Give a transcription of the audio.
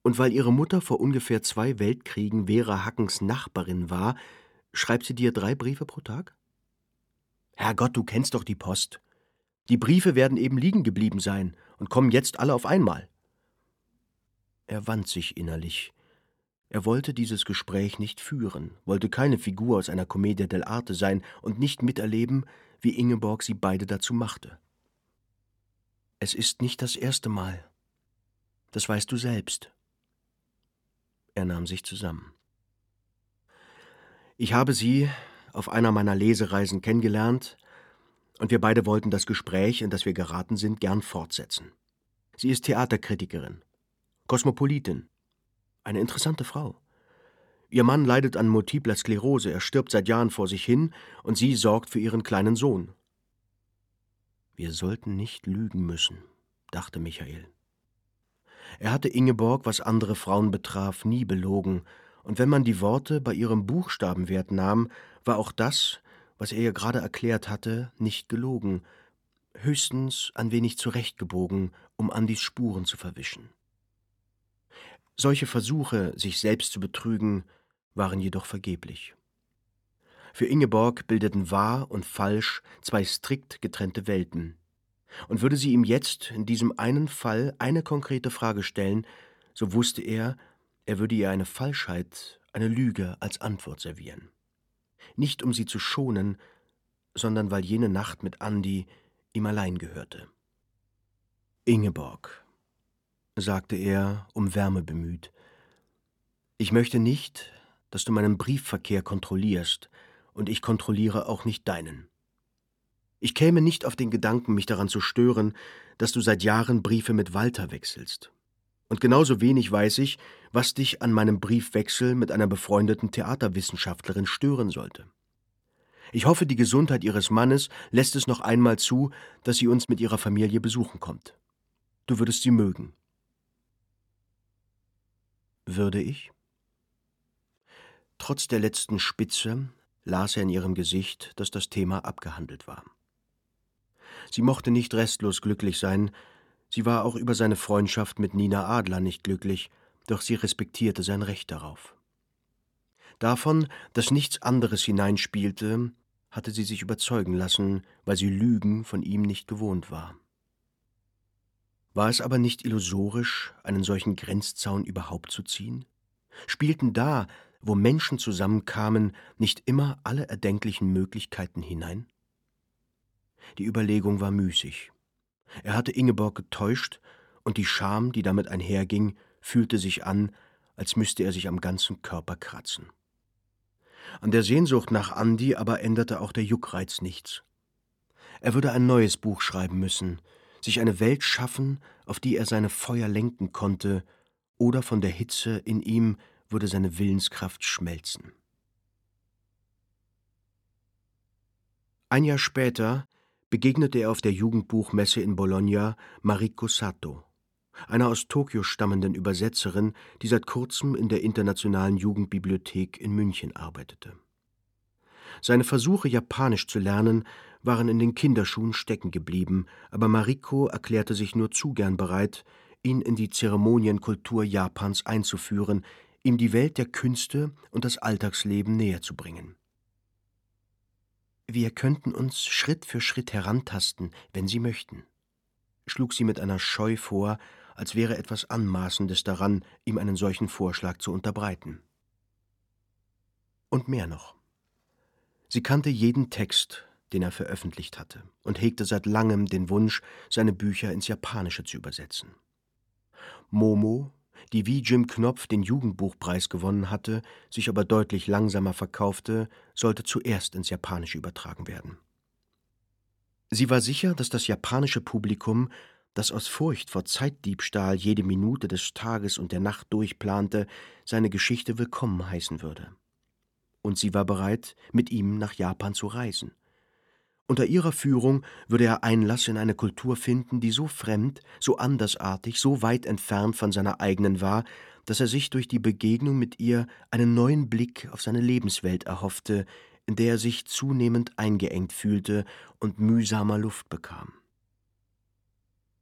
Und weil ihre Mutter vor ungefähr 2 Weltkriegen Vera Hackens Nachbarin war, schreibt sie dir 3 Briefe pro Tag? Herrgott, du kennst doch die Post. Die Briefe werden eben liegen geblieben sein und kommen jetzt alle auf einmal. Er wand sich innerlich. Er wollte dieses Gespräch nicht führen, wollte keine Figur aus einer Commedia dell'arte sein und nicht miterleben, wie Ingeborg sie beide dazu machte. Es ist nicht das erste Mal. Das weißt du selbst. Er nahm sich zusammen. Ich habe sie auf einer meiner Lesereisen kennengelernt, und wir beide wollten das Gespräch, in das wir geraten sind, gern fortsetzen. Sie ist Theaterkritikerin, Kosmopolitin, eine interessante Frau. Ihr Mann leidet an multipler Sklerose, er stirbt seit Jahren vor sich hin, und sie sorgt für ihren kleinen Sohn. Wir sollten nicht lügen müssen, dachte Michael. Er hatte Ingeborg, was andere Frauen betraf, nie belogen, und wenn man die Worte bei ihrem Buchstabenwert nahm, war auch das, was er ihr gerade erklärt hatte, nicht gelogen, höchstens ein wenig zurechtgebogen, um Andys Spuren zu verwischen. Solche Versuche, sich selbst zu betrügen, waren jedoch vergeblich. Für Ingeborg bildeten wahr und falsch 2 strikt getrennte Welten. Und würde sie ihm jetzt in diesem einen Fall eine konkrete Frage stellen, so wusste er, er würde ihr eine Falschheit, eine Lüge als Antwort servieren. Nicht um sie zu schonen, sondern weil jene Nacht mit Andi ihm allein gehörte. »Ingeborg«, sagte er, um Wärme bemüht, »ich möchte nicht, dass du meinen Briefverkehr kontrollierst, und ich kontrolliere auch nicht deinen. Ich käme nicht auf den Gedanken, mich daran zu stören, dass du seit Jahren Briefe mit Walter wechselst. Und genauso wenig weiß ich, was dich an meinem Briefwechsel mit einer befreundeten Theaterwissenschaftlerin stören sollte. Ich hoffe, die Gesundheit ihres Mannes lässt es noch einmal zu, dass sie uns mit ihrer Familie besuchen kommt. Du würdest sie mögen.« Würde ich? Trotz der letzten Spitze las er in ihrem Gesicht, dass das Thema abgehandelt war. Sie mochte nicht restlos glücklich sein, sie war auch über seine Freundschaft mit Nina Adler nicht glücklich, doch sie respektierte sein Recht darauf. Davon, dass nichts anderes hineinspielte, hatte sie sich überzeugen lassen, weil sie Lügen von ihm nicht gewohnt war. War es aber nicht illusorisch, einen solchen Grenzzaun überhaupt zu ziehen? Spielten da, wo Menschen zusammenkamen, nicht immer alle erdenklichen Möglichkeiten hinein? Die Überlegung war müßig. Er hatte Ingeborg getäuscht, und die Scham, die damit einherging, fühlte sich an, als müsste er sich am ganzen Körper kratzen. An der Sehnsucht nach Andi aber änderte auch der Juckreiz nichts. Er würde ein neues Buch schreiben müssen, sich eine Welt schaffen, auf die er seine Feuer lenken konnte, oder von der Hitze in ihm würde seine Willenskraft schmelzen. Ein Jahr später begegnete er auf der Jugendbuchmesse in Bologna Mariko Sato, einer aus Tokio stammenden Übersetzerin, die seit kurzem in der Internationalen Jugendbibliothek in München arbeitete. Seine Versuche, Japanisch zu lernen, waren in den Kinderschuhen stecken geblieben, aber Mariko erklärte sich nur zu gern bereit, ihn in die Zeremonienkultur Japans einzuführen, ihm die Welt der Künste und das Alltagsleben näher zu bringen. »Wir könnten uns Schritt für Schritt herantasten, wenn Sie möchten«, schlug sie mit einer Scheu vor, als wäre etwas Anmaßendes daran, ihm einen solchen Vorschlag zu unterbreiten. Und mehr noch. Sie kannte jeden Text, den er veröffentlicht hatte, und hegte seit langem den Wunsch, seine Bücher ins Japanische zu übersetzen. Momo, die wie Jim Knopf den Jugendbuchpreis gewonnen hatte, sich aber deutlich langsamer verkaufte, sollte zuerst ins Japanische übertragen werden. Sie war sicher, dass das japanische Publikum, das aus Furcht vor Zeitdiebstahl jede Minute des Tages und der Nacht durchplante, seine Geschichte willkommen heißen würde. Und sie war bereit, mit ihm nach Japan zu reisen. Unter ihrer Führung würde er Einlass in eine Kultur finden, die so fremd, so andersartig, so weit entfernt von seiner eigenen war, dass er sich durch die Begegnung mit ihr einen neuen Blick auf seine Lebenswelt erhoffte, in der er sich zunehmend eingeengt fühlte und mühsamer Luft bekam.